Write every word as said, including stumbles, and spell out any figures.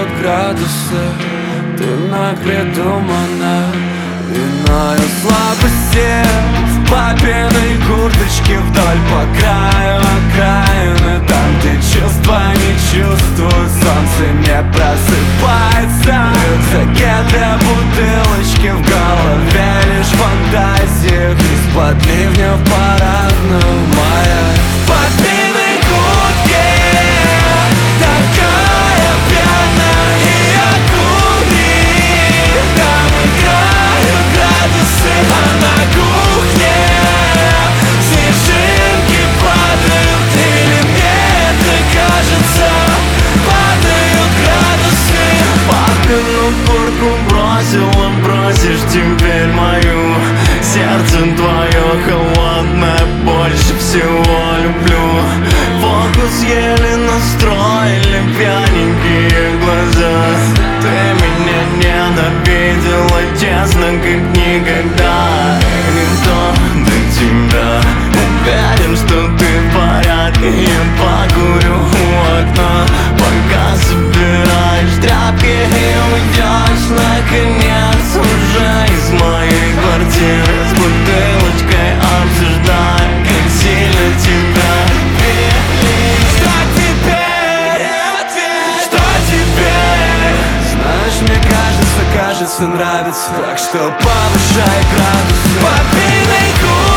падают градусы, ты мной придумана виною слабости. В папиной курточке вдоль по краю окраины, там, где чувства не чувствуют, солнце не просыпается. В рюкзаке две бутылочки, в голове лишь фантазии. Из-под ливня в парадную моя в папиной куртке такая пьяная, и я курю. Там играют градусы, а на кухне снежинки падают. Или мне это кажется, падают градусы. Папину куртку бросила, бросишь теперь мою. Сердце твое холодное, больше всего люблю. Фокус еле настроили пьяненькие глаза. Ты меня ненавидела, честно, как никогда. И никто до тебя уверен, что ты в порядке. Я покурю у окна, пока собираешь тряпки и уйдешь наконец уже из моей квартиры. С бутылочкой обсуждаем, как сильно тебя любили. Что теперь? Что теперь? Знаешь, мне кажется, кажется, нравится. Так что повышай градусы. Папиной куртке